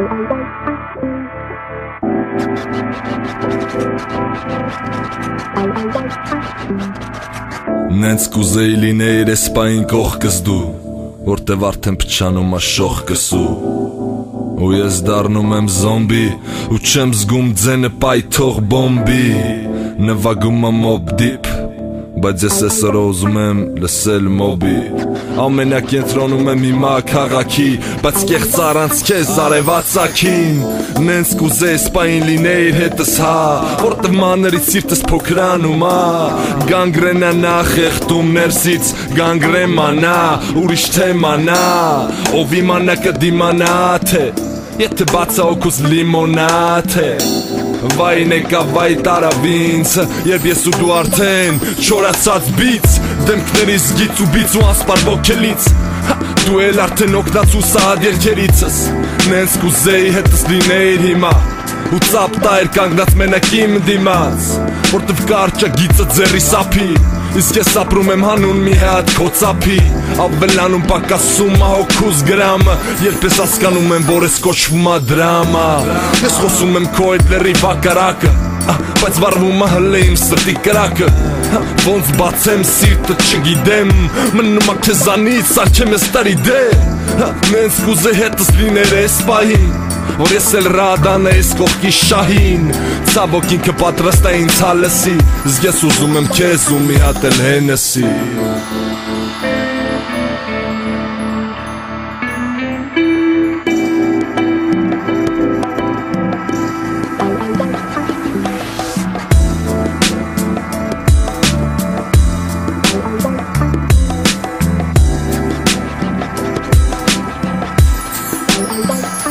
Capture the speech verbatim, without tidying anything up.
Նենց կուզեի լինեիր ես պային կողքս դու, որտև արդեն փչանում ա շողքս ու Ու ես դառնում եմ զոմբի, ու չեմ զգում ձենը պայթող բոմբի Նվագում ա Mobb Deep, բայց ես այսօր ուզում եմ լսել Mobb-ի Ամենակենտրոնում եմ հիմա քաղաքի, բայց կեղծ առանց քեզ արևածագին Նենց կուզես պային լինեիր հետս հա, որտև մանրից սիրտս փոքրանում ա Գանգրենա նա խեղտում ներսից, գանգրեմանա, ուրիշ թեմանա Ով իմանա կդիմանա թե, եթե բացա օքուս լիմոնատ է Վայն եկա վայ տարավինց, երբ ես ու դու արդեն չորացած բից Դեմքներիս գից ու բից ու անսպար ոգելից Դու էլ արդեն օգնած ու սահատ երկերիցս Նենց կուզեի հետս լինեիր հիմա Ու ծապ տայր կանգնած մենակ իմ դիմաց Որտև կարճա գիծը ձերի սապի Իսկ ես ապրում եմ հանուն մի հատ քո ծապի Ավելանում պակասում ա հոգուս գրամը Երբ ես հասկանում եմ, որ ես կոչվում ա դրամա Ես խոսում եմ քո հետ լերի վակարակը Բայց վարվում ա հլե իմ սրտի կրակը Ոնց բացեմ սիրտը չգիտեմ Մնում ա քեզանից սարքեմ ես տարի դե Նենց կուզե հետս լիներ ես պահին Որ ես էլ ռադանը ես կողքի շահին Ցավոք ինքը պատրաստ է ինձ հալսի Իսկ ես ուզում եմ քեզ ու մի հատ էլ Հենեսի Bye.